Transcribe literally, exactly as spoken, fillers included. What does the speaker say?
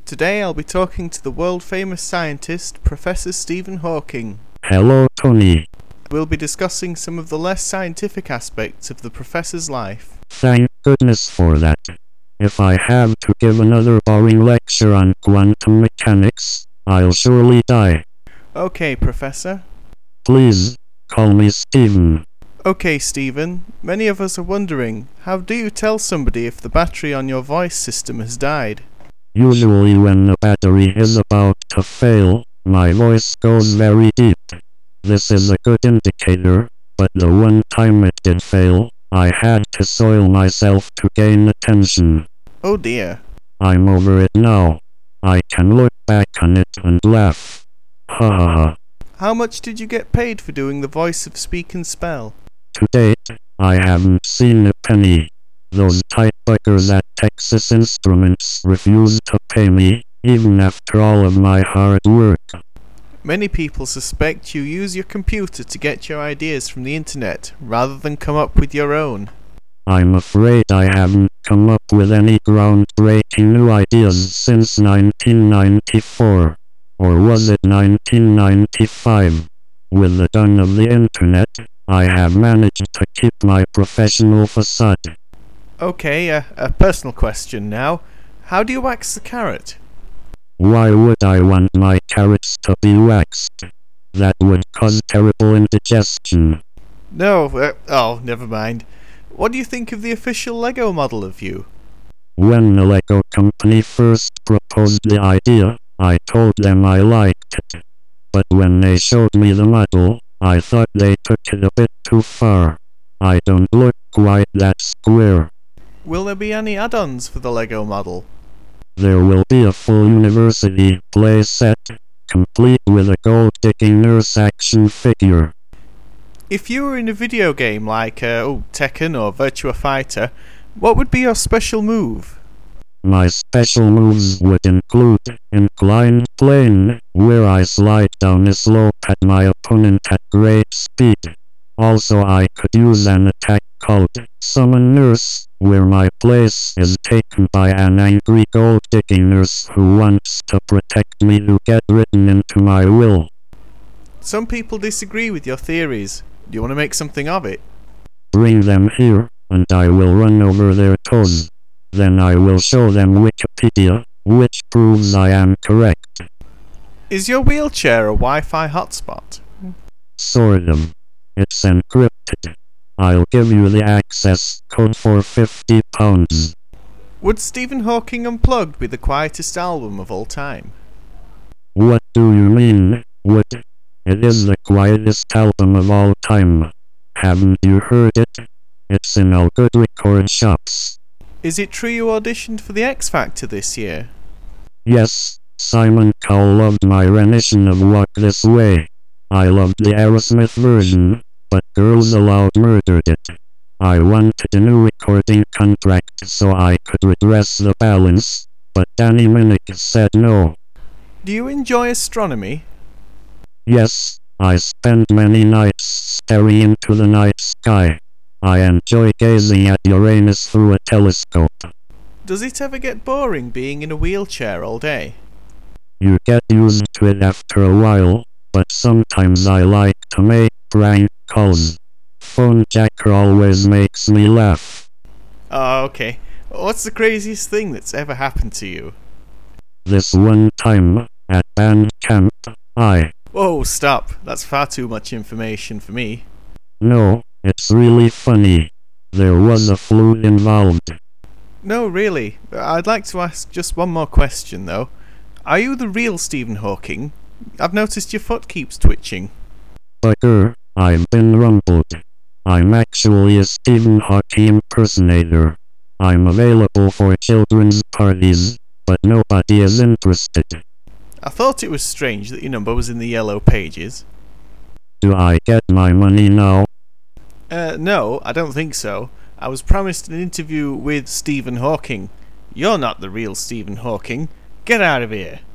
Today I'll be talking to the world-famous scientist, Professor Stephen Hawking. Hello, Tony. We'll be discussing some of the less scientific aspects of the Professor's life. Thank goodness for that. If I have to give another boring lecture on quantum mechanics, I'll surely die. Okay, Professor. Please, call me Stephen. Okay, Stephen. Many of us are wondering, how do you tell somebody if the battery on your voice system has died? Usually when the battery is about to fail, my voice goes very deep. This is a good indicator, but the one time it did fail, I had to soil myself to gain attention. Oh dear. I'm over it now. I can look back on it and laugh. Ha ha ha. How much did you get paid for doing the voice of Speak and Spell? To date, I haven't seen a penny. Those tight buggers at Texas Instruments refuse to pay me, even after all of my hard work. Many people suspect you use your computer to get your ideas from the internet, rather than come up with your own. I'm afraid I haven't come up with any groundbreaking new ideas since nineteen ninety-four. Or was it nineteen ninety-five? With the dawn of the internet, I have managed to keep my professional facade. Okay, uh, a personal question now. How do you wax the carrot? Why would I want my carrots to be waxed? That would cause terrible indigestion. No, uh, oh, never mind. What do you think of the official Lego model of you? When the Lego company first proposed the idea, I told them I liked it. But when they showed me the model, I thought they took it a bit too far. I don't look quite that square. Will there be any add-ons for the Lego model? There will be a full university play set, complete with a gold-digging nurse action figure. If you were in a video game like uh, oh, Tekken or Virtua Fighter, what would be your special move? My special moves would include inclined plane, where I slide down a slope at my opponent at great speed. Also I could use an attack called Summon Nurse, where my place is taken by an angry gold-digging nurse who wants to protect me to get written into my will. Some people disagree with your theories. Do you want to make something of it? Bring them here, and I will run over their toes. Then I will show them Wikipedia, which proves I am correct. Is your wheelchair a Wi-Fi hotspot? Sort of. It's encrypted. I'll give you the access code for fifty pounds. Would Stephen Hawking Unplugged be the quietest album of all time? What do you mean, would? It is the quietest album of all time. Haven't you heard it? It's in all good record shops. Is it true you auditioned for the X Factor this year? Yes, Simon Cowell loved my rendition of Walk This Way. I loved the Aerosmith version, but Girls Aloud murdered it. I wanted a new recording contract so I could redress the balance, but Danny Minnick said no. Do you enjoy astronomy? Yes, I spend many nights staring into the night sky. I enjoy gazing at Uranus through a telescope. Does it ever get boring being in a wheelchair all day? You get used to it after a while, but sometimes I like to make prank calls. Phone jacker always makes me laugh. Oh, okay. What's the craziest thing that's ever happened to you? This one time, at band camp, I... Whoa, stop. That's far too much information for me. No, it's really funny. There was a flute involved. No, really. I'd like to ask just one more question, though. Are you the real Stephen Hawking? I've noticed your foot keeps twitching. Bugger, I've been rumbled. I'm actually a Stephen Hawking impersonator. I'm available for children's parties, but nobody is interested. I thought it was strange that your number was in the yellow pages. Do I get my money now? Uh, no, I don't think so. I was promised an interview with Stephen Hawking. You're not the real Stephen Hawking. Get out of here.